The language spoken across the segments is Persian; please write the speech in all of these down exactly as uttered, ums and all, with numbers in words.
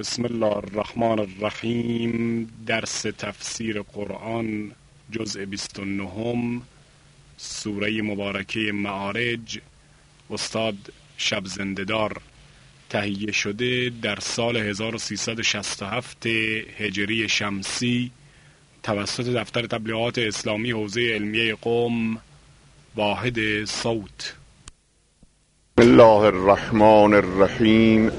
بسم الله الرحمن الرحیم. درس تفسیر قرآن جزء بیست و نه، سوره مبارکه معارج، استاد شب زنده‌دار. تهیه شده در سال هزار و سیصد و شصت و هفت هجری شمسی توسط دفتر تبلیغات اسلامی حوزه علمیه قم، واحد صوت. بسم الله الرحمن الرحیم.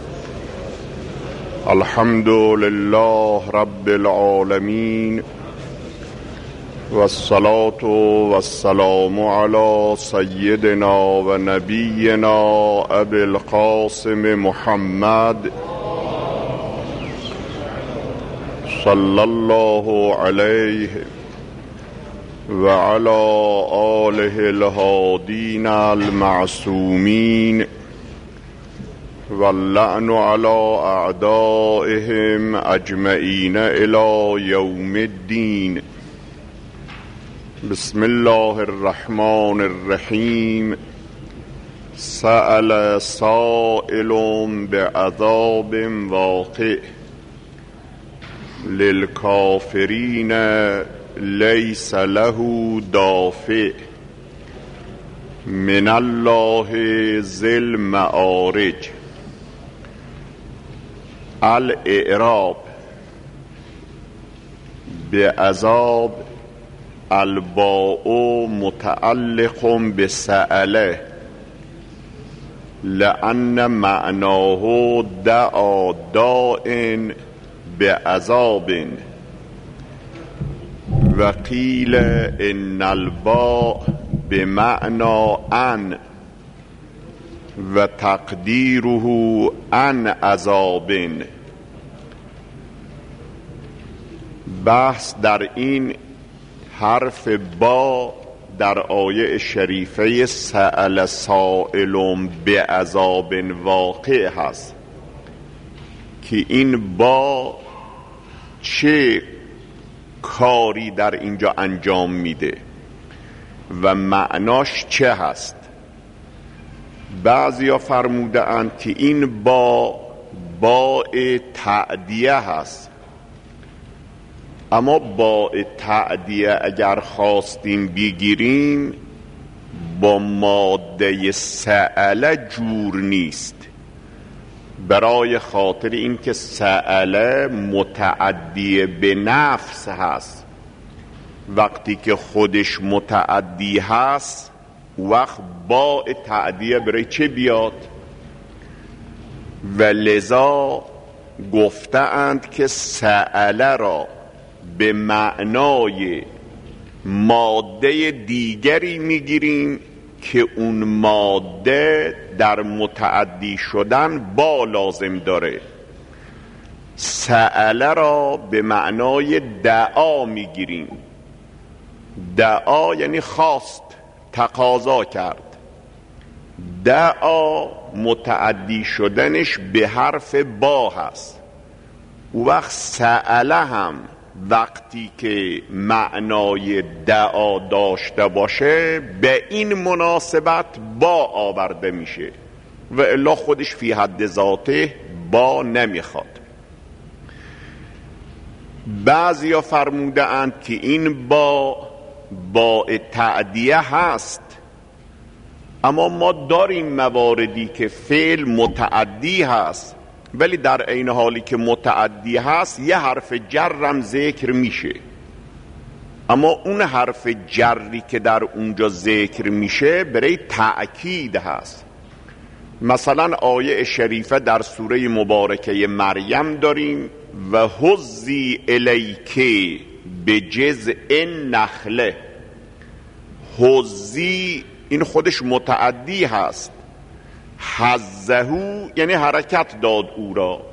الحمد لله رب العالمین و الصلاة و السلام علی سیدنا و نبینا ابی القاسم محمد صلی الله علیه و علی آله الهادین المعصومین و اللعن علی اعدائهم اجمعین الی یوم الدین. بسم الله الرحمن الرحیم. سأل سائل بعذاب واقع للکافرین لیس له دافع من الله ذی المعارج. الاعراب بعذاب، الباء متعلق بسأله لأن معناه دعا داء بعذاب، وقیل ان الباء بمعنى ان و تقدیره ان عذاب. بحث در این حرف با در آیه شریفه سأل سائل بعذاب واقع هست که این با چه کاری در اینجا انجام میده و معناش چه هست. بعضیا فرموده اند که این با با تعدیه هست، اما با تعدیه اگر خواستیم بگیریم با ماده سأله جور نیست، برای خاطر اینکه سأله متعدی به نفس هست. وقتی که خودش متعدی هست وقت با تعدیه برای چه بیاد؟ و لذا گفتند که سأله را به معنای ماده دیگری میگیریم که اون ماده در متعدی شدن با لازم داره. سأله را به معنای دعا میگیریم. دعا یعنی خواست، تقاضا کرد. دعا متعدی شدنش به حرف با هست. وقت سأله هم وقتی که معنای دعا داشته باشه به این مناسبت با آورده میشه و الا خودش فی حد ذاته با نمیخواد. بعضیا فرموده اند که این با با تعدیه هست، اما ما داریم مواردی که فعل متعدی هست ولی در عین حالی که متعدی هست یه حرف جرم ذکر میشه، اما اون حرف جری که در اونجا ذکر میشه برای تأکید هست. مثلا آیه شریفه در سوره مبارکه مریم داریم و هزی الیکی بجذع النخله. هزی این خودش متعدی هست، حزهو یعنی حرکت داد او را،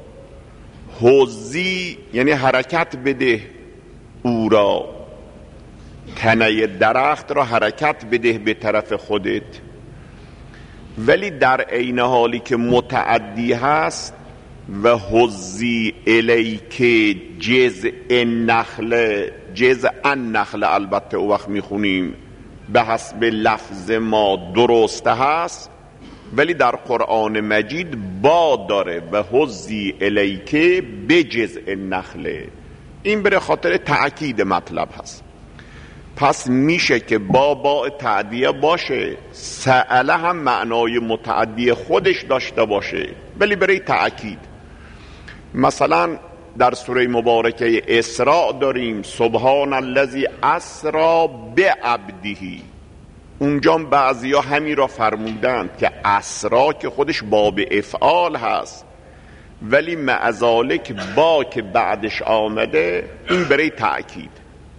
هزی یعنی حرکت بده او را، تنه درخت را حرکت بده به طرف خودت. ولی در عین حالی که متعدی هست و هزی الیک جذع النخله، جذع النخله البته او وقت میخونیم به حسب لفظ ما درسته هست، ولی در قرآن مجید با داره و حزی الیکه بجزء النخله. این بر خاطر تأکید مطلب هست. پس میشه که با با تعدیه باشه، سأله هم معنای متعدی خودش داشته باشه ولی برای تأکید. مثلا در سوره مبارکه اسراء داریم سبحان الذی اسری بعبده، اونجا بعضیا همین را فرمودند که اسرا که خودش باب افعال هست ولی معذالک با که بعدش آمده این برای تأکید.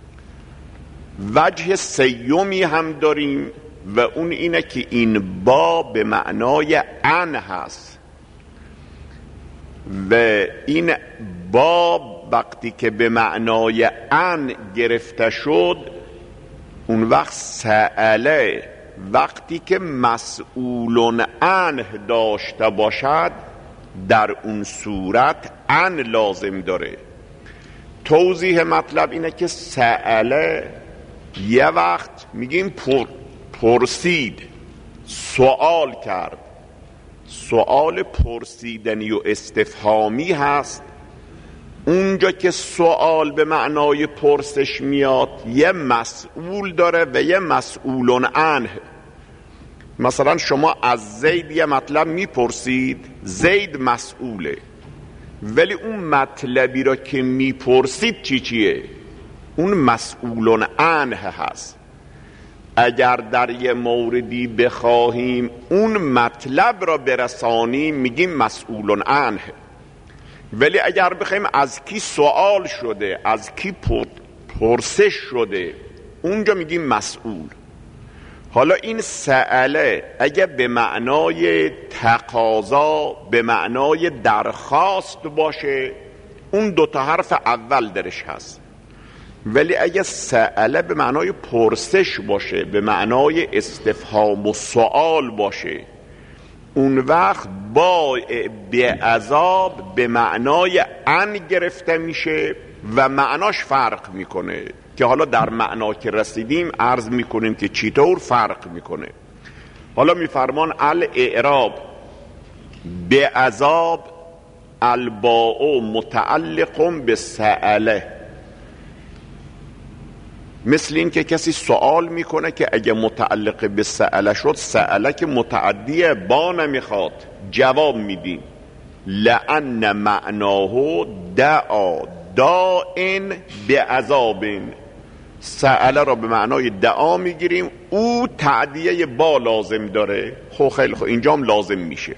وجه سیومی هم داریم و اون اینه که این با به معنای ان هست و این با وقتی که به معنای ان گرفته شد اون وقت سأله وقتی که مسئولون عنه داشته باشد در اون صورت ان لازم داره. توضیح مطلب اینه که سأله یه وقت میگیم پر پرسید، سوال کرد. سوال پرسیدنی و استفهامی هست. اونجا که سوال به معنای پرسش میاد یه مسئول داره و یه مسئولون عنه. مثلا شما از زید یه مطلب میپرسید، زید مسئوله، ولی اون مطلبی را که میپرسید چی چیه؟ اون مسئولون عنه هست. اگر در یه موردی بخواهیم اون مطلب را برسانیم میگیم مسئولون عنه، ولی اگر بخوایم از کی سوال شده، از کی پرسش شده، اونجا میگیم مسئول. حالا این سأله اگه به معنای تقاضا، به معنای درخواست باشه اون دوتا حرف اول درش هست، ولی اگه سأله به معنای پرسش باشه، به معنای استفهام و سوال باشه، اون وقت با به عذاب به معنای ان گرفته میشه و معناش فرق میکنه که حالا در معنا که رسیدیم عرض میکنیم که چطور فرق میکنه. حالا میفرمان الاعراب به عذاب الباء متعلق به سأله، مثل این که کسی سوال میکنه که اگه متعلق به سأله شد، سأله که متعدیه با نمیخواد، جواب میدیم لأن معناه دعا دائن به عذابن. سأله را به معنای دعا میگیریم، او تعدیه با لازم داره. خب خیلی خب اینجا هم لازم میشه.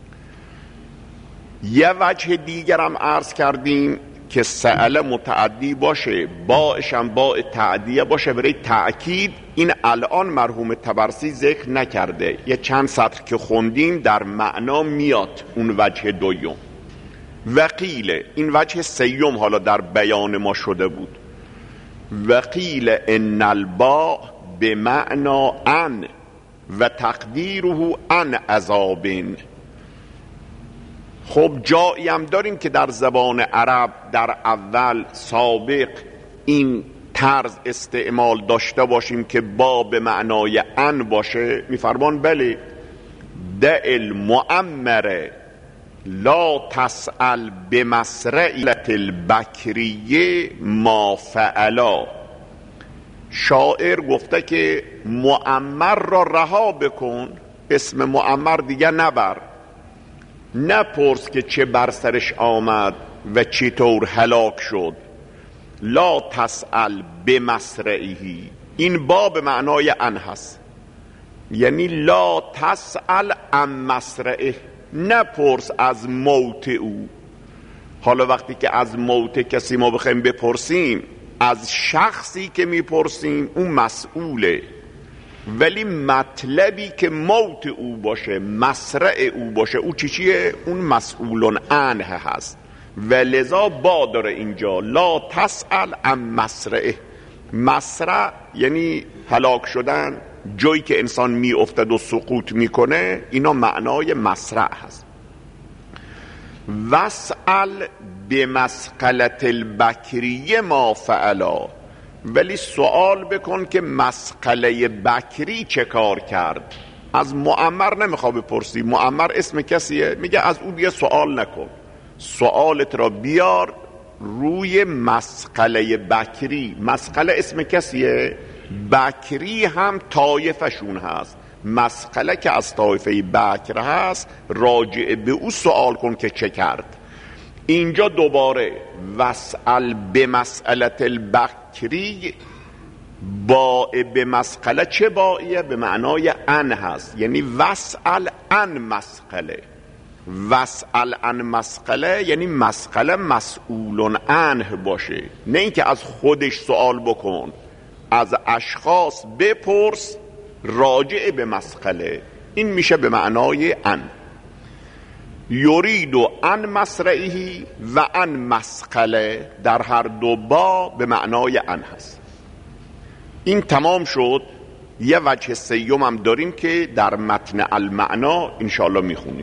یه وجه دیگر هم عرض کردیم که سأله متعدی باشه، باش هم با تعدیه باشه برای تأکید. این الان مرحوم طبرسی ذکر نکرده، یه چند سطر که خوندیم در معنا میاد اون وجه دویم. وقیل این وجه سیوم حالا در بیان ما شده بود. وقیل ان الباء به معنا ان و تقدیره ان عذابن. خب جایی هم داریم که در زبان عرب در اول سابق این طرز استعمال داشته باشیم که با به معنای ان باشه. میفرمان بله دع المؤمره لا تسأل بمسرعیت البکریه ما فعلا. شاعر گفته که مؤمر را رها بکن، اسم مؤمر دیگه نبر، نپرس که چه بر سرش آمد و چطور هلاک شد. لا تسأل بمسرعیه، این با به معنای ان هست، یعنی لا تسأل عن مسرعه، نپرس از موت او. حالا وقتی که از موت کسی ما بخوایم بپرسیم، از شخصی که میپرسیم اون مسئوله، ولی مطلبی که موت او باشه، مسرع او باشه، او چی چیه؟ اون مسئولون عنه هست و لذا با داره اینجا لا تسأل عن مسرعه. مسرع یعنی هلاک شدن، جایی که انسان می افتد و سقوط میکنه، اینا معنای مسرع هست. وسأل بمسقلت البکریه ما فعلا، ولی سوال بکن که مسقله بکری چه کار کرد. از معمر نمیخواد بپرسی معمر اسم کسیه، میگه از او دیگه سوال نکن، سوالت را بیار روی مسقله بکری. مسقله اسم کسیه؟ بکری هم طایفشون هست. مسقله که از طایفه بکر هست راجع به او سوال کن که چه کرد. اینجا دوباره وسأل به مسئلت البکری، با به مسقله چه باییه؟ به معنای ان هست، یعنی وسأل ان مسقله. وسأل ان مسقله یعنی مسقله مسئول عنه باشه، نه اینکه از خودش سوال بکن، از اشخاص بپرس راجع به مسقله. این میشه به معنای ان. یرید و ان مسرعی و ان مسقله، در هر دو با به معنای ان هست. این تمام شد. یه وجه سیوم هم داریم که در متن المعنا انشاءالله میخونیم.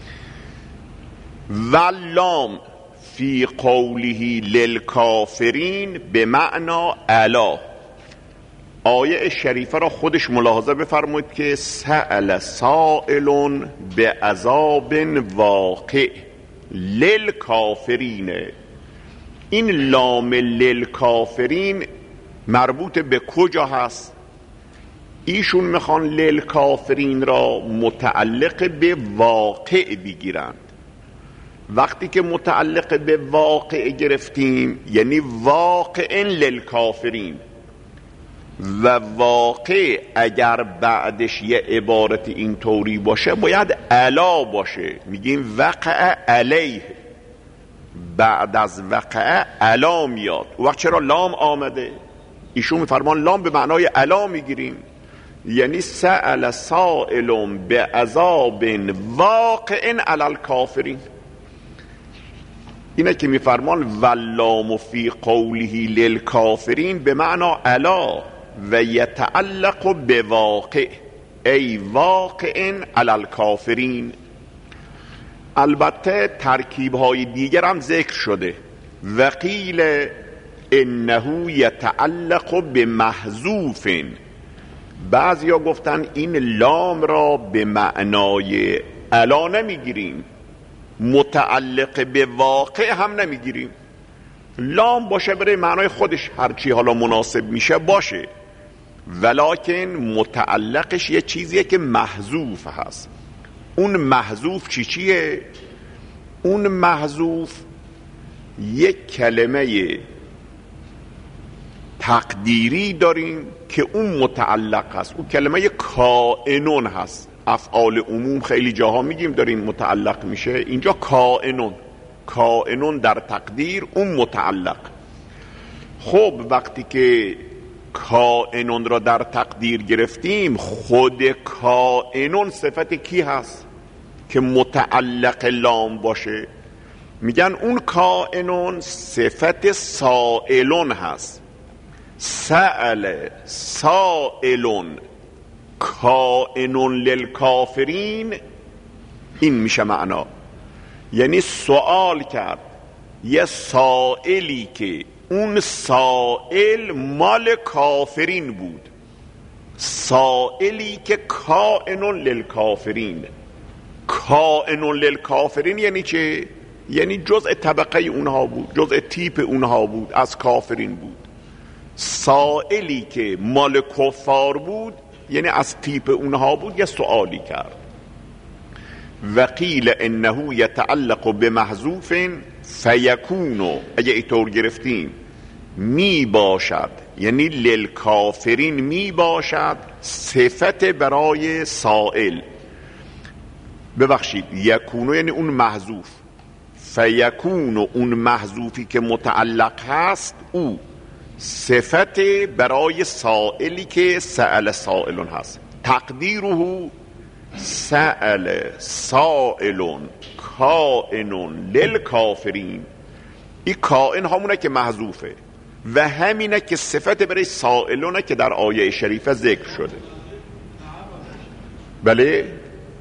واللام فی قوله للکافرین به معنا الا. آیه شریفه را خودش ملاحظه بفرمایید که سأل سائل به عذاب واقع للکافرین. این لام للکافرین مربوط به کجا هست؟ ایشون میخوان للکافرین را متعلق به واقع بگیرند. وقتی که متعلق به واقع گرفتیم یعنی واقع للکافرین، و واقع اگر بعدش یه عبارت اینطوری باشه باید علا باشه، میگیم وقع علیه، بعد از وقع علا میاد. و وقت چرا لام آمده؟ ایشون میفرمان لام به معنای علا میگیریم، یعنی سأل سائل به عذاب واقع علی الکافرین. اینه که میفرمان واللام فی قوله للکافرین به معنا علا و یتعلق به واقع ای واقع علی الکافرین. البته ترکیب های دیگر هم ذکر شده. وقیل انه یتعلق به محذوف. بعضیا گفتن این لام را به معنای علا نمیگیریم، متعلق به واقع هم نمیگیریم. لام باشه برای معنای خودش، هرچی حالا مناسب میشه باشه، ولکن متعلقش یه چیزیه که محذوف هست. اون محذوف چی چیه؟ اون محذوف یک کلمه تقدیری داریم که اون متعلق هست. اون کلمه کائنون هست. افعال عموم خیلی جاها میگیم داریم متعلق میشه، اینجا کائنون. کائنون در تقدیر اون متعلق. خب وقتی که کائنون را در تقدیر گرفتیم، خود کائنون صفت کی هست که متعلق لام باشه؟ میگن اون کائنون صفت سائلون هست. سأل سائلون کائنون للکافرین، این میشه معنا. یعنی سوال کرد یه سائلی که اون سائل مال کافرین بود، سائلی که کائنون للکافرین. کائنون للکافرین یعنی چه؟ یعنی جزء طبقه اونها بود، جزء تیپ اونها بود، از کافرین بود. سائلی که مال کفار بود یعنی از تیپ اونها بود، یه سوالی کرد. وقیل انه یتعلق به محذوف فیکونو، اگه ایطور گرفتیم می باشد، یعنی للکافرین می باشد صفت برای سائل. ببخشید یکونو یعنی اون محذوف، فیکونو اون محذوفی که متعلق هست او صفت برای سائلی که سأل سائلون هست. تقدیره سأل سائلون کائنون للکافرین. این کائن همونه که محذوفه و همینه که صفت برای سائلونه که در آیه شریفه ذکر شده. بله؟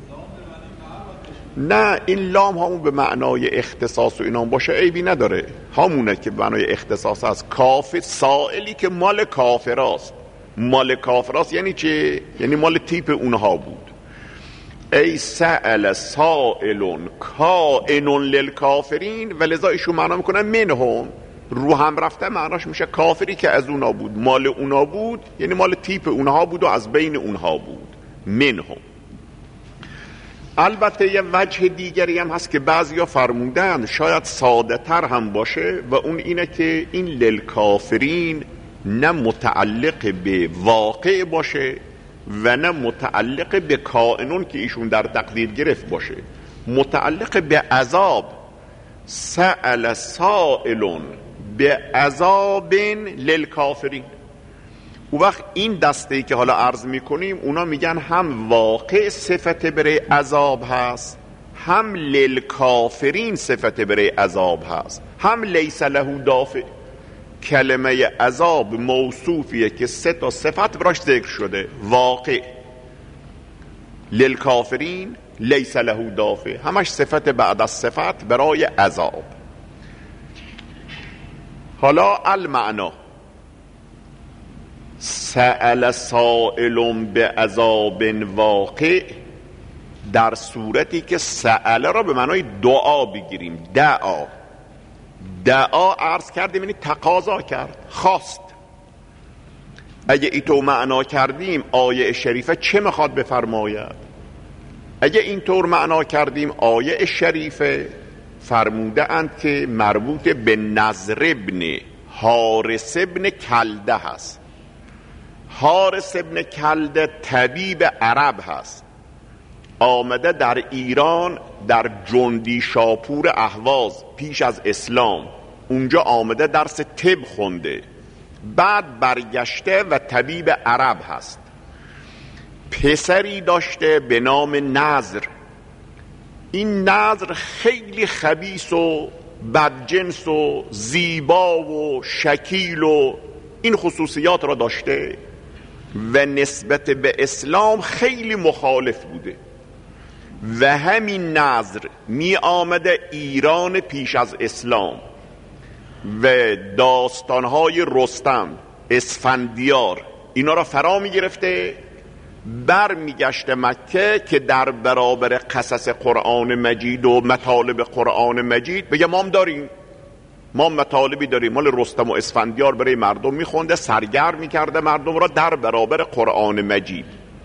نه، این لام همون به معنای اختصاص و اینام باشه عیبی نداره، همونه که به معنای اختصاص است. کافر سائلی که مال کافراست. مال کافراست یعنی چه؟ یعنی مال تیپ اونها بود. ای سأل سائل کائن للکافرین، و لذا ایشون معنا میکنن منهم، رو هم رفته معناش میشه کافری که از اونا بود، مال اونا بود، یعنی مال تیپ اونها بود و از بین اونها بود، منهم. البته یه وجه دیگری هم هست که بعضیا فرمودن شاید ساده تر هم باشه، و اون اینه که این للکافرین نه متعلق به واقع باشه و نه متعلق به کائنون که ایشون در تقدیر گرفت باشه، متعلق به عذاب. سأل سائل به عذاب للکافرین. او وقت این دسته‌ای که حالا عرض میکنیم اونا میگن هم واقع صفت برای عذاب هست، هم للکافرین صفت برای عذاب هست، هم لیس له دافع. کلمه عذاب موصوفیه که سه تا صفت براش ذکر شده، واقع، للکافرین، لیس له دافع، همش صفت بعد از صفت برای عذاب. حالا المعنا سأل سائل به عذاب واقع، در صورتی که سأل را به معنای دعا بگیریم، دعا دعا عرض کردیم یعنی تقاضا کرد، خواست. اگه ایتو معنا کردیم آیه شریفه چه میخواد بفرماید؟ اگه اینطور معنا کردیم آیه شریفه فرموده اند که مربوط به نضر ابن حارث ابن کلده هست. حارث ابن کلده طبیب عرب هست، آمده در ایران در جندی شاپور اهواز پیش از اسلام، اونجا آمده درس طب خونده، بعد برگشته و طبیب عرب هست. پسری داشته به نام نضر. این نضر خیلی خبیث و بدجنس و زیبا و شکیل و این خصوصیات را داشته و نسبت به اسلام خیلی مخالف بوده، و همین نضر می آمده ایران پیش از اسلام و داستانهای رستم، اسفندیار اینا را فرا می گرفته، بر می گشته مکه که در برابر قصص قرآن مجید و مطالب قرآن مجید بگه ما هم داریم، ما مطالبی داریم. مال رستم و اسفندیار برای مردم می خونده، سرگرم می کرده مردم را در برابر قرآن مجید.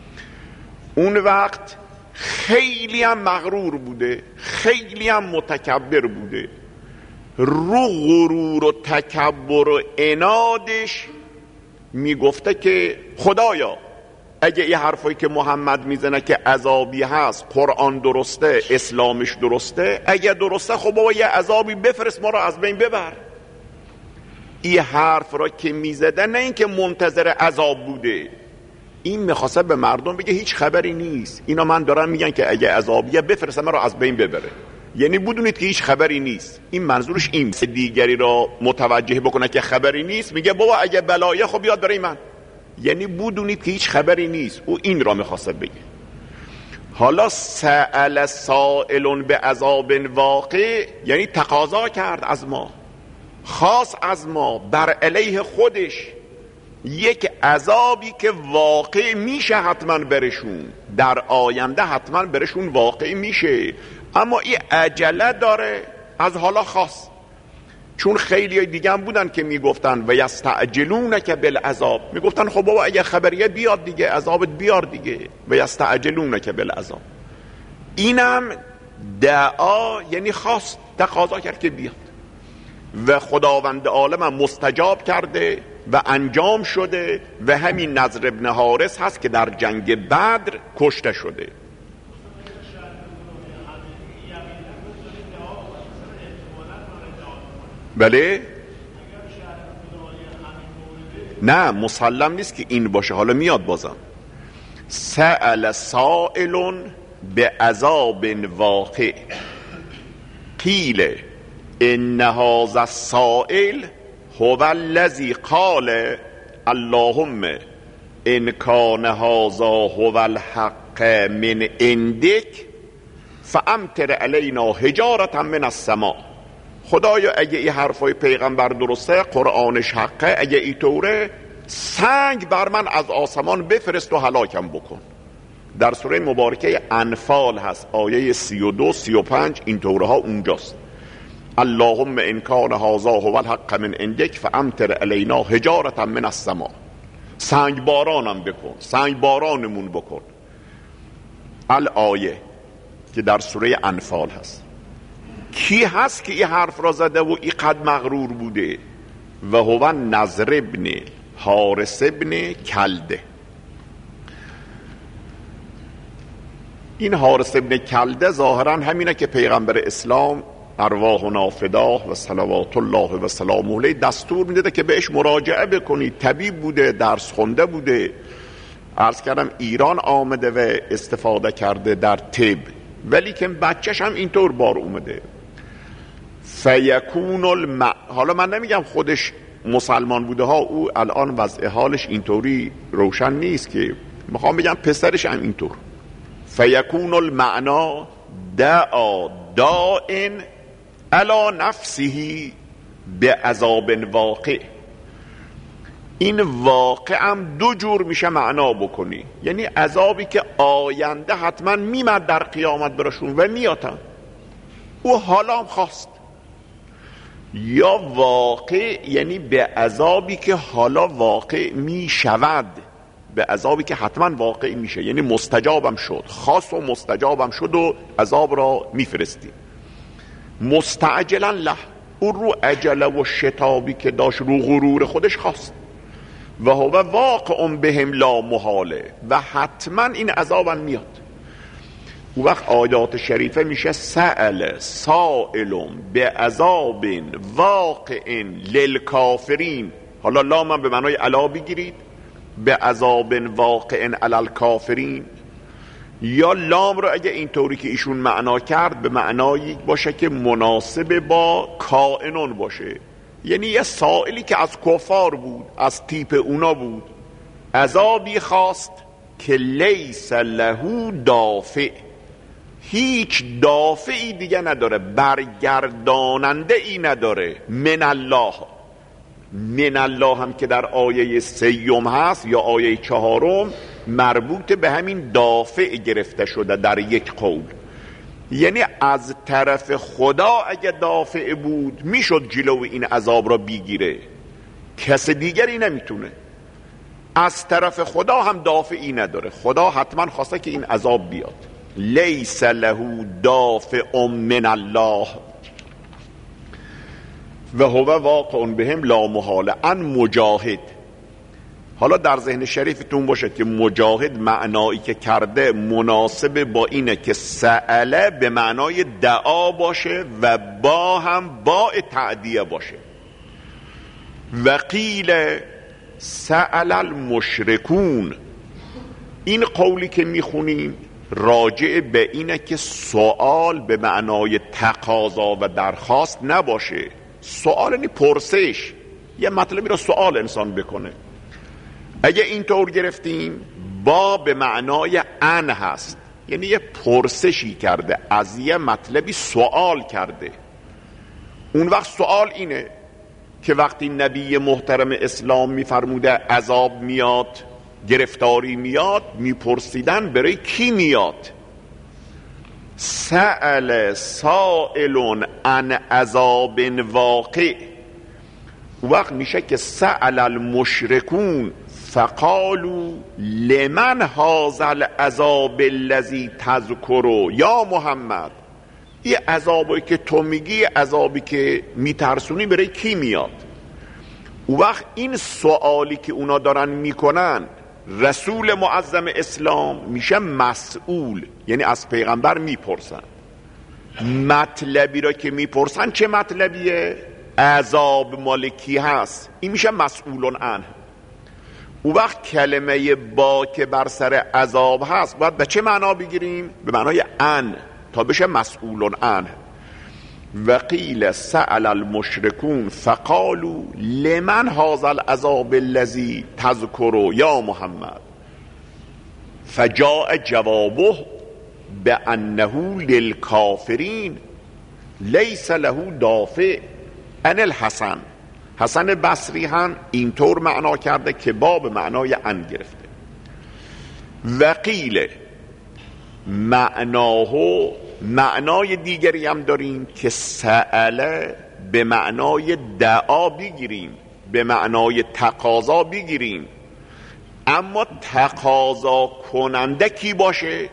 اون وقت خیلی هم مغرور بوده، خیلی هم متکبر بوده، رو غرور و تکبر و عنادش میگفته که خدایا اگه این حرفایی که محمد میزنه که عذابی هست، قرآن درسته، اسلامش درسته، اگه درسته خب بابا یه عذابی بفرست ما را از بین ببر. این حرف را که میزده نه این که منتظر عذاب بوده، این میخواسته به مردم بگه هیچ خبری نیست، اینا من دارم میگن که اگه عذابیه بفرسته من را از بین ببره، یعنی بدونید که هیچ خبری نیست. این منظورش این دیگری را متوجه بکنه که خبری نیست، میگه بابا اگه بلایه خب بیاد برای من، یعنی بدونید که هیچ خبری نیست. او این را میخواسته بگه. حالا سأل سائل به عذاب واقع یعنی تقاضا کرد از ما، خاص از ما بر علیه خودش یک عذابی که واقع میشه حتما برشون، در آینده حتما برشون واقع میشه، اما این عجله داره از حالا خاص. چون خیلی دیگه هم بودن که میگفتن و یستعجلونک بالعذاب، میگفتن خب بابا اگه خبریه بیاد دیگه، عذابت بیار دیگه، و یستعجلونک بالعذاب. اینم دعا یعنی خواست، تقاضا کرد که بیاد، و خداوند عالم مستجاب کرده و انجام شده، و همین نضر ابن حارث هست که در جنگ بدر کشته شده. بله نه مسلم نیست که این باشه، حالا میاد بازم. سأل سائل به عذاب واقع قیل ان هذا السائل هو الذی قال اللهم ان کان هذا هو الحق من عندک فامطر علینا حجارة من السماء. خدایا اگه این حرفای پیغمبر درسته، قرآنش حقه، اگه این طوره، سنگ بر من از آسمان بفرست و هلاکم بکن. در سوره مبارکه انفال هست، آیه سی و دو سی و پنج، این طوره ها اونجاست. اللهم ان کان هذا هو الحق من عندک فامطر علینا حجارة من السماء. سنگ بارانم بکن، سنگ بارانمون بکن. الآیه که در سوره انفال هست. کی هست که این حرف را زده و این قد مغرور بوده؟ و هو نضر ابن حارث ابن کلده. این حارث ابن کلده ظاهرا همینه که پیغمبر اسلام ارواحنا فداه و صلوات الله و سلامه علیه دستور میده که بهش مراجعه بکنید. طبیب بوده، درس خونده بوده، عرض کردم ایران آمده و استفاده کرده در طب، ولی که بچهش هم اینطور بار اومده. فیکون الم... حالا من نمیگم خودش مسلمان بوده ها، او الان وضع حالش اینطوری روشن نیست، که میخوام بگم پسرش هم اینطور. فیکون المعنا دعا دائن علی نفسه به عذاب واقع. این واقع هم دو جور میشه معنا بکنی، یعنی عذابی که آینده حتما میمد در قیامت براشون و میاتن، او حالا هم خواست. یا واقع یعنی به عذابی که حالا واقع میشود، به عذابی که حتما واقع میشه، یعنی مستجابم شد، خاص و مستجابم شد و عذاب را میفرستی. مستعجلا له، او رو عجله و شتابی که داشت، رو غرور خودش خواست. و هو واقع بهم لا محاله، و حتما این عذابم میاد. او وقت آیات شریفه میشه سأل سائل به عذاب واقع للکافرین. حالا لام به معنای علا بگیرید، به عذاب واقع علی الکافرین، یا لام رو اگه اینطوری که ایشون معنا کرد به معنایی باشه که مناسب با کائنون باشه، یعنی یه سائلی که از کفار بود، از تیپ اونا بود، عذابی خواست که لیس له دافع، هیچ دافعی دیگه نداره، برگرداننده ای نداره. من الله، من الله هم که در آیه سیوم هست یا آیه چهارم مربوط به همین دافع گرفته شده در یک قول، یعنی از طرف خدا اگه دافع بود میشد جلو این عذاب را بگیره، کس دیگری نمیتونه. از طرف خدا هم دافعی نداره، خدا حتما خواسته که این عذاب بیاد. لیس له دافع من الله و هو واقع بهم لا محاله. ان مجاهد، حالا در ذهن شریفتون باشه که مجاهد معنایی که کرده مناسب با اینه که سأله به معنای دعا باشه و با هم با تعدیه باشه. و قیل سأل المشرکون، این قولی که میخونیم راجع به اینه که سوال به معنای تقاضا و درخواست نباشه. سوال یعنی پرسش، یه مطلبی رو سوال انسان بکنه. اگه اینطور گرفتیم با به معنای ان هست، یعنی یه پرسشی کرده، از یه مطلبی سوال کرده. اون وقت سوال اینه که وقتی نبی محترم اسلام میفرموده عذاب میاد، گرفتاری میاد، میپرسیدن برای کی میاد؟ سأل سائل عن عذاب واقع. وقت میشه که سأل المشرکون فقالوا لمن هذا العذاب الذی تذکر یا محمد، این عذابی که تو میگی، عذابی که میترسونی برای کی میاد؟ وقت این سوالی که اونا دارن میکنن رسول معظم اسلام میشه مسئول، یعنی از پیغمبر میپرسن. مطلبی را که میپرسن چه مطلبیه؟ عذاب مالکی هست، این میشه مسئولون عنه. او وقت کلمه با که بر سر عذاب هست باید به چه معنا بگیریم؟ به معنای ان، تا بشه مسئولون عنه. و قیل سأل المشرکون فقالوا لمن هذا العذاب الذی تذکر یا محمد فجاء جوابه بانه للکافرین لیس له دافع ان الحسن. حسن بصری هم اینطور معنا کرده که با به معنای ان گرفته. و قیل، معناه، معنای دیگری هم داریم که سأله به معنای دعا بگیریم، به معنای تقاضا بگیریم، اما تقاضا کننده کی باشه؟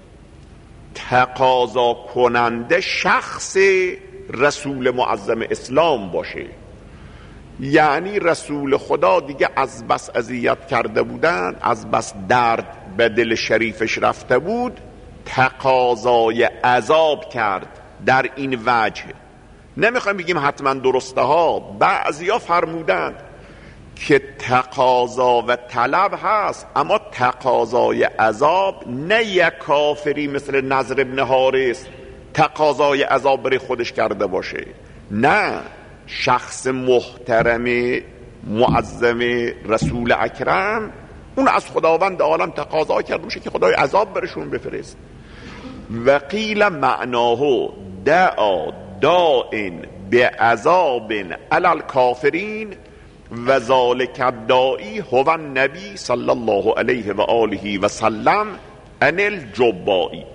تقاضا کننده شخص رسول معظم اسلام باشه. یعنی رسول خدا دیگه از بس اذیت کرده بودن، از بس درد به دل شریفش رفته بود، تقاضای عذاب کرد در این وجه. نمیخوایم بگیم حتما درسته ها، بعضیا فرمودند که تقاضا و طلب هست، اما تقاضای عذاب نه یک کافری مثل نضر ابن حارث تقاضای عذاب برای خودش کرده باشه، نه، شخص محترم معظم رسول اکرم اون از خداوند عالم تقاضا کرده باشه که خدای عذاب برشون بفرست. و قیل معناه دعا دائن به عذاب علی الکافرین و ذالک الداعی هو النبی صلی الله علیه و آله و سلم عن الجبائی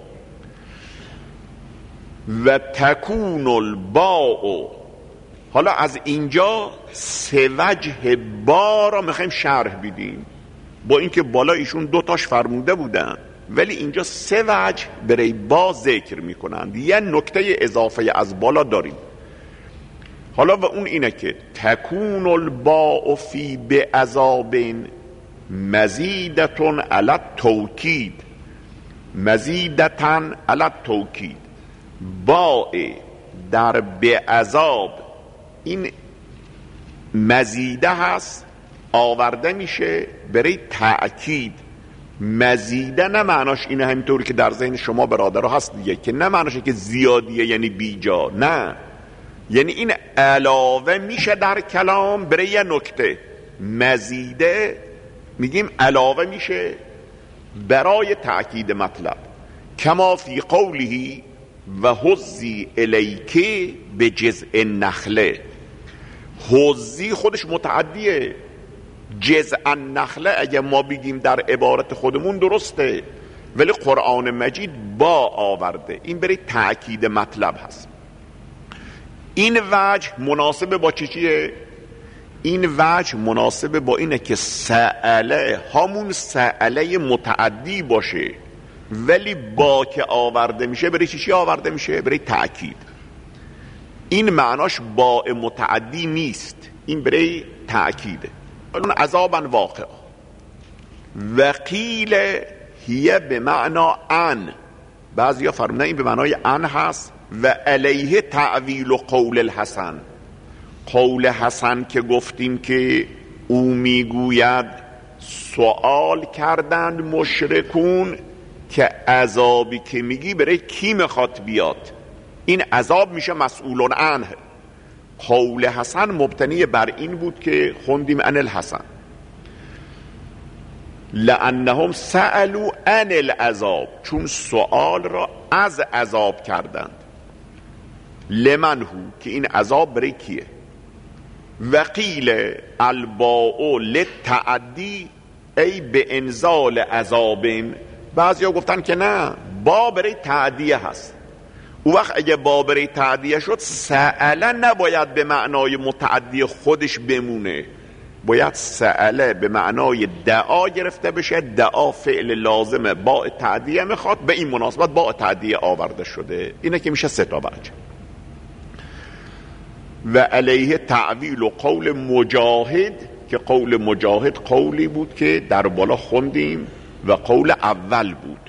و تکون الباء. حالا از اینجا سه وجه با را میخوایم شرح بدیم، با اینکه بالا ایشون دوتاش فرموده بودن ولی اینجا سه وجه برای با ذکر میکنند. یه نکته اضافه از بالا داریم حالا و اون اینه که تکون الباء فی بعذاب مزیدتون علی التوکید، مزیدتن علی التوکید، باء در بعذاب این مزیده هست، آورده میشه برای تأکید. مزیده نه معناش اینه همینطوری که در ذهن شما برادرها هست دیگه، که نه معناشه که زیادیه یعنی بیجا، نه، یعنی این علاوه میشه در کلام برای یه نکته. مزیده میگیم علاوه میشه برای تأکید مطلب، کما فی قوله و حزی الیکی به جزء النخله. حزی خودش متعدیه، جزء النخله اگه ما بگیم در عبارت خودمون درسته، ولی قرآن مجید با آورده، این برای تأکید مطلب هست. این وجه مناسب با چی چیه؟ این وجه مناسب با اینه که سأله همون سأله متعدی باشه، ولی با که آورده میشه برای چی چی آورده میشه؟ برای تأکید. این معناش با متعدی نیست، این برای تأکیده. اون عذابا واقع و قیل هیه به معنا ان، بعضی ها فرمودن این به معنای ان هست. و علیه تعویل و قول الحسن، قول حسن که گفتیم که او میگوید سوال کردند مشرکون که عذابی که میگی برای کی میخواد بیاد، این عذاب میشه مسئولون عنه. قول حسن مبتنی بر این بود که خوندیم ان الحسن لانهم سألوا عن العذاب، چون سوال را از عذاب کردند. لمن هو، که این عذاب برای کیه. وقیل الباء للتعدی ای به انزال عذابین، بعضی ها گفتن که نه، با برای تعدیه هست. او وقت اگه با برای تعدیه شد سأله نباید به معنای متعدی خودش بمونه، باید سأله به معنای دعا گرفته بشه. دعا فعل لازمه، با تعدیه میخواد، به این مناسبت با تعدیه آورده شده. اینه که میشه سه تا وجه. و علیه تعویل و قول مجاهد، که قول مجاهد قولی بود که در بالا خوندیم و قول اول بود.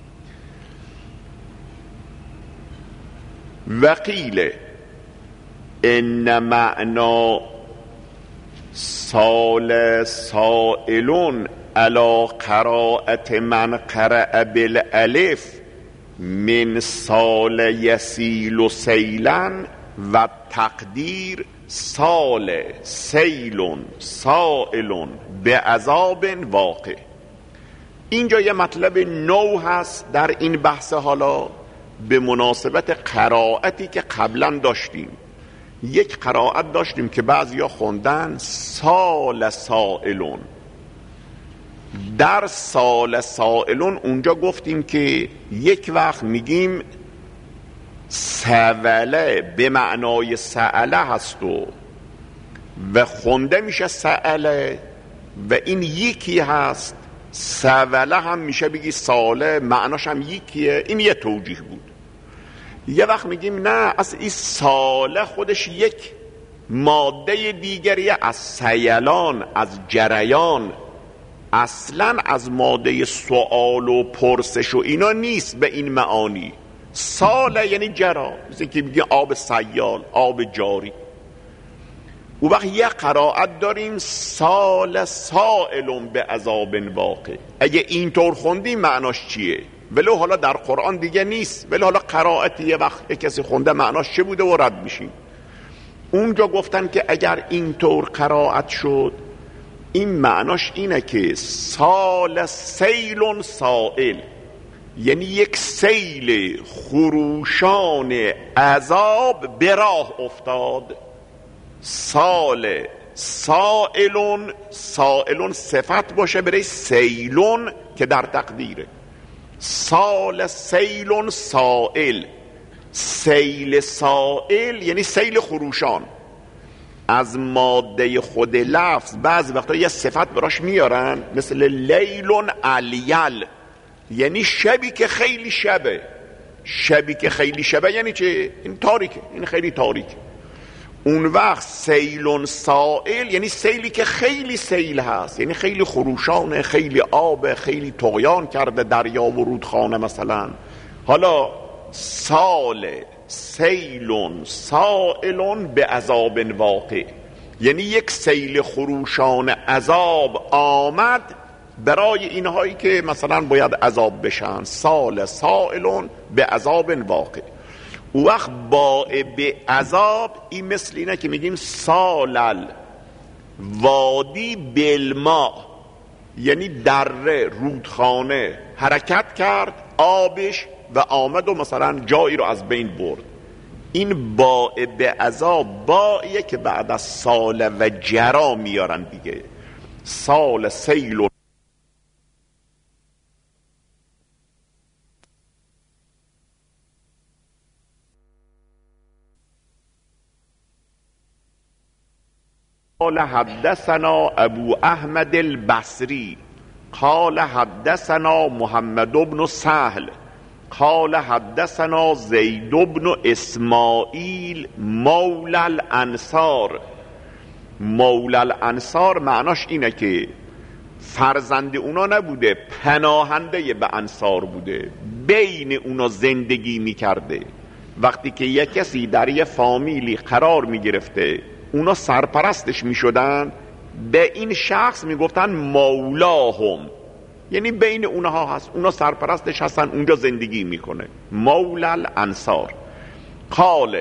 وقیل ان معنا سال سائلون علی قراءت من قرأ بالالف من سال یسیل سیلن و تقدیر سال سیلون سائلون به عذاب واقع. اینجا یه مطلب نو هست در این بحث، حالا به مناسبت قرائتی که قبلا داشتیم. یک قرائت داشتیم که بعضیا خوندن سال سائلون، در سال سائلون اونجا گفتیم که یک وقت میگیم سوله به معنای سأله هست و و خونده میشه سأله و این یکی هست. سوله هم میشه بگی ساله، معناش هم یکیه. این یه توجیه بود. یه وقت میگیم نه، اصلا این ساله خودش یک ماده دیگریه از سیلان، از جریان، اصلا از ماده سوال و پرسش و اینا نیست به این معانی. ساله یعنی جرا، مثل که میگه آب سیال، آب جاری. او وقت یه قرائت داریم سال سائلون به عذاب واقع. اگه اینطور خوندیم معناش چیه؟ ولو حالا در قرآن دیگه نیست، ولو حالا قرائت یه وقت کسی خونده معناش چه بوده و رد میشیم. اونجا گفتن که اگر اینطور قرائت شد این معناش اینه که سال سیلون سائل، یعنی یک سیل خروشان عذاب به راه افتاد. سال سائلون، سائلون صفت باشه برای سیلون که در تقدیره. سال سیلون سائل، سیل سائل یعنی سیل خروشان. از ماده خود لفظ بعض وقتا یه صفت براش میارن، مثل لیلون علیل، یعنی شبی که خیلی شبه. شبی که خیلی شبه یعنی چه؟ این تاریکه، این خیلی تاریکه. اون وقت سیلون سائل یعنی سیلی که خیلی سیل هست، یعنی خیلی خروشانه، خیلی آب، خیلی طغیان کرده دریا و رودخانه مثلا. حالا سال سیلون سائلون به عذاب واقع، یعنی یک سیل خروشان عذاب آمد برای اینهایی که مثلا باید عذاب بشن. سال سائلون به عذاب واقع. او وقت با به عذاب این مثل اینه که میگیم سالل وادی بالماء، یعنی دره، رودخانه حرکت کرد آبش و آمد و مثلا جایی رو از بین برد. این با به عذاب باییه که بعد از سال و جرا میارن دیگه. سال سیل و قال حدثنا ابو احمد البصری قال حدثنا محمد بن سهل قال حدثنا زید بن اسماعیل مولا الانصار. مولا الانصار معناش اینه که فرزند اونا نبوده، پناهنده به انصار بوده، بین اونا زندگی میکرده. وقتی که یک کسی در یه فامیلی قرار میگرفته اونا سرپرستش میشدن، به این شخص میگفتن مولاهم، یعنی بین اونها هست، اونا سرپرستش هستن، اونجا زندگی میکنه. مولا الانصار. قال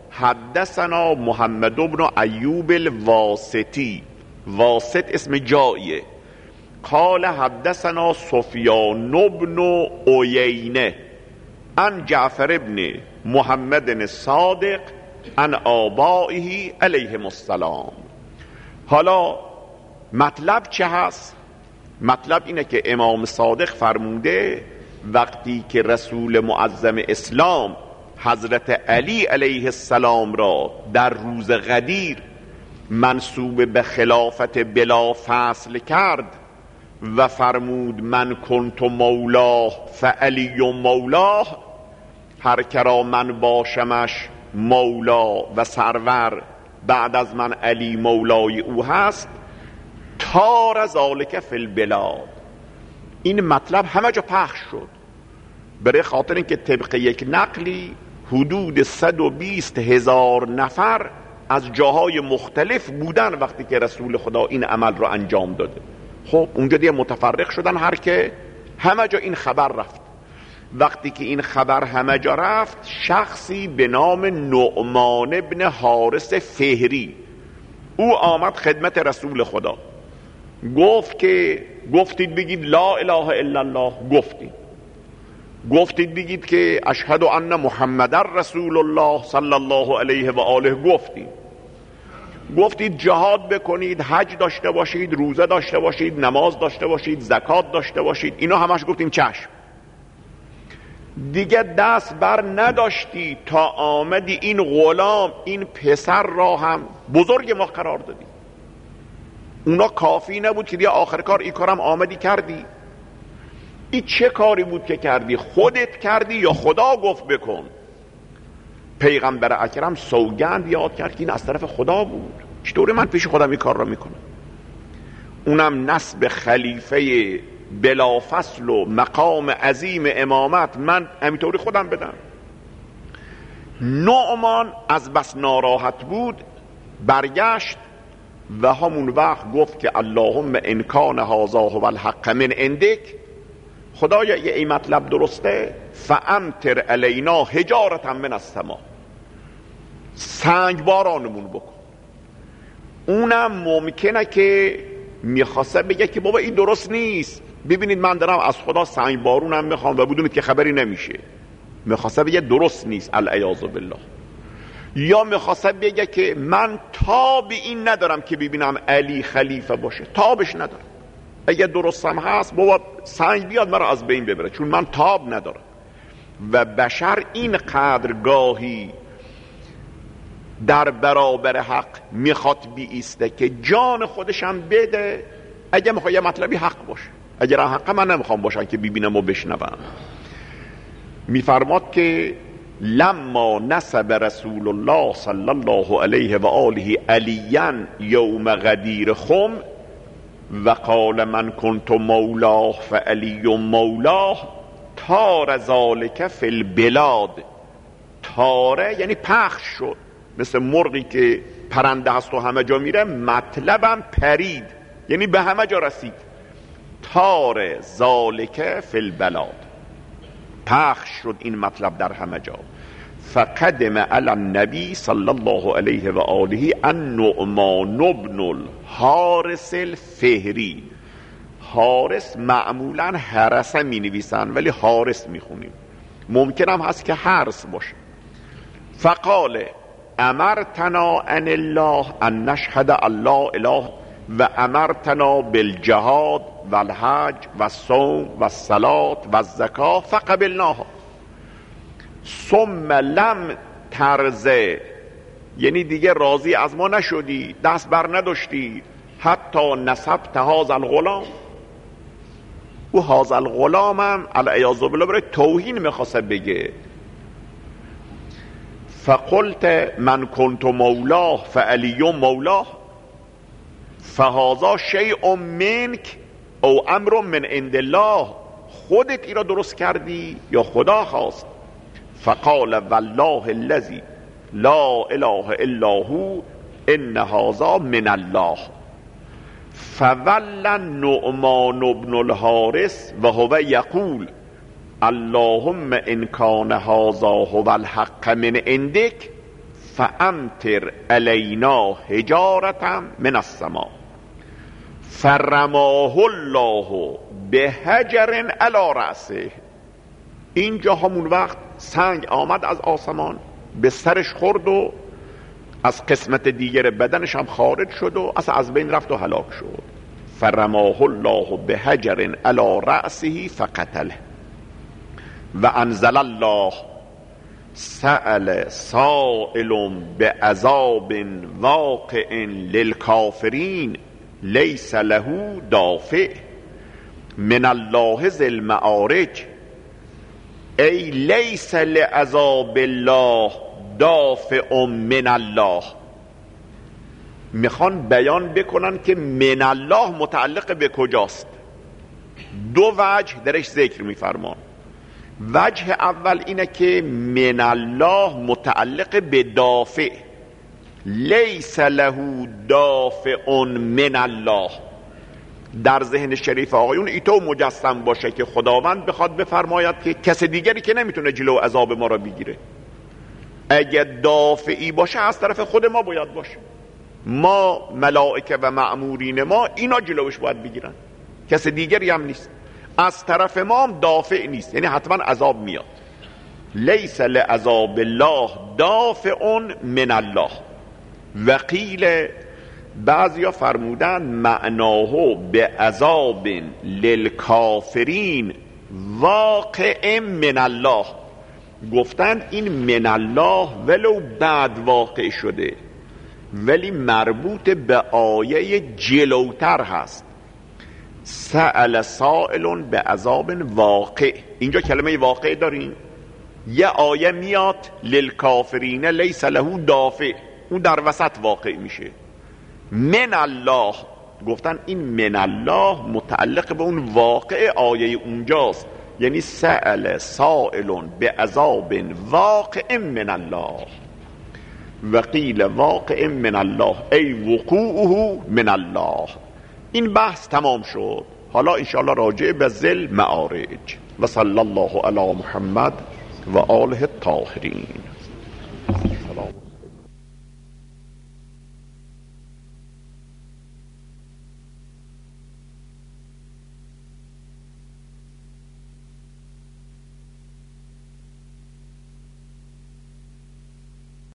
حدثنا محمد بن ایوب الواسطی، واسط اسم جایه. قال حدثنا سفیان بن عیینه عن جعفر بن محمد الصادق عن آبائه علیهم السلام. حالا مطلب چه هست؟ مطلب اینه که امام صادق فرموده وقتی که رسول معظم اسلام حضرت علی علیه السلام را در روز غدیر منسوب به خلافت بلا فصل کرد و فرمود من کنت مولاه فعلی مولاه، هر کرا من باشمش مولا و سرور، بعد از من علی مولای او هست، تار ذالک فی البلاد. این مطلب همه جا پخش شد برای خاطر اینکه طبق یک نقلی حدود صد و بیست هزار نفر از جاهای مختلف بودن وقتی که رسول خدا این عمل رو انجام داده. خب اونجا دیگه متفرق شدن، هر که همه جا این خبر رفت. وقتی که این خبر همه جا رفت، شخصی به نام نعمان ابن حارث فهری او آمد خدمت رسول خدا، گفت که گفتید بگید لا اله الا الله، گفتید گفتید بگید که اشهد ان محمد رسول الله صلی الله علیه و آله، گفتید. گفتید جهاد بکنید، حج داشته باشید، روزه داشته باشید، نماز داشته باشید، زکات داشته باشید، اینا همش گفتیم چشم. دیگه دست بر نداشتی تا آمدی این غلام، این پسر را هم بزرگ ما قرار دادی. اونا کافی نبود که دیگه آخر کار این کارم آمدی کردی. این چه کاری بود که کردی؟ خودت کردی یا خدا گفت بکن؟ پیغمبر اکرم سوگند یاد کرد که این از طرف خدا بود. چطوری من پیش خودم این کار را میکنم؟ اونم نسب خلیفه بلافصل و مقام عظیم امامت من همینطوری خودم بدم. نعمان از بس ناراحت بود برگشت و همون وقت گفت که اللهم ان کان هذا هو الحق من عندک، خدایا یه این مطلب درسته، فامطر علینا حجارة من السماء، سنگ بارانمون بکن. اونم ممکنه که میخواسته بگه که بابا این درست نیست، ببینید من دارم از خدا سنگ بارونم میخوام و بدونید که خبری نمیشه. میخواسته بگه درست نیست العیاذ بالله. یا میخواسته بگه که من تاب این ندارم که ببینم علی خلیفه باشه، تابش ندارم. اگه درستم هست بابا سنگ بیاد مرا از بین ببره، چون من تاب ندارم. و بشر این قدرگاهی در برابر حق میخواد بیسته که جان خودشم بده اگه میخواد یه مطلبی حق باشه. اگر حق من نمیخوام باشن که ببینم و بشنوم. میفرماد که لما نسب رسول الله صلی الله علیه و آله علیاً یوم غدیر خم و قال من کنت مولاه فعلی مولاه تار ذالک فی البلاد. تاره یعنی پخش شد، مثل مرغی که پرنده هست و همه جا میره، مطلبم پرید یعنی به همه جا رسید. تار ذالک فی البلاد، پخش شد این مطلب در همه جا. فقدم علی النبی صلی الله علیه و آله النعمان بن الحارث الفهری. حارس معمولا حرسه می نویسن ولی حارس می خونیم، ممکن هم هست که حرس باشه. فقال امرتنا ان الله ان نشهد الله اله و امرتنا بالجهاد و الحج و الصوم و الصلاة و الزکاة فقبلناها ثم لم ترزه، یعنی دیگه راضی از ما نشدی، دست بر نداشتی، حتی نسبت هذا الغلام. و هذا الغلام هم العیاذ بالله برای توهین میخواسته بگه. فقلت من کنت مولاه فعلی مولاه فهذا شیء منک او امر من عند الله. خودت این را درست کردی یا خدا خواست؟ فقال والله الذی لا اله الا هو ان هذا من الله. فول النعمان بن الحارث و هو یقول اللهم ان کان هذا هو الحق من عندک فامطر علینا حجارة من السماء. فرماه الله بحجر علی رأسه. اینجا همون وقت سنگ آمد از آسمان به سرش خورد و از قسمت دیگر بدنش هم خارج شد و اصلا از بین رفت و هلاک شد. فرماه الله بحجر علی رأسه فقتله و انزل الله سأل سائل بعذاب واقع للکافرین لیس له دافع من الله ذی المعارج. ای لیس لعذاب الله دافع من الله. میخوان بیان بکنن که من الله متعلق به کجاست. دو وجه درش ذکر میفرمان. وجه اول اینه که من الله متعلق به دافع، لیس له دافع من الله. در ذهن شریف آقایون ایتو مجسم باشه که خداوند بخواد بفرماید که کس دیگری که نمیتونه جلو عذاب ما را بگیره. اگه دافعی باشه از طرف خود ما باید باشه. ما ملائکه و مأمورین ما اینا جلوش باید بگیرن، کس دیگری هم نیست. از طرف ما هم دافع نیست، یعنی حتما عذاب میاد. لیس لعذاب الله دافع من الله. وقیل بعضیا فرمودن معناه به عذاب للکافرین واقع من الله، گفتن این من الله ولو بعد واقع شده ولی مربوط به آیه جلوتر هست. سأل سائل به عذاب واقع، اینجا کلمه واقع داریم. یه آیه میاد للکافرین لیس له دافع، اون در وسط واقع میشه. من الله گفتن این من الله متعلق به اون واقع آیه اونجاست، یعنی سأل سائل به عذاب واقع من الله و قیل واقع من الله ای وقوعه من الله. این بحث تمام شد. حالا انشاءالله راجع به ذل معارج. و صلی الله علی محمد و آله الطاهرین.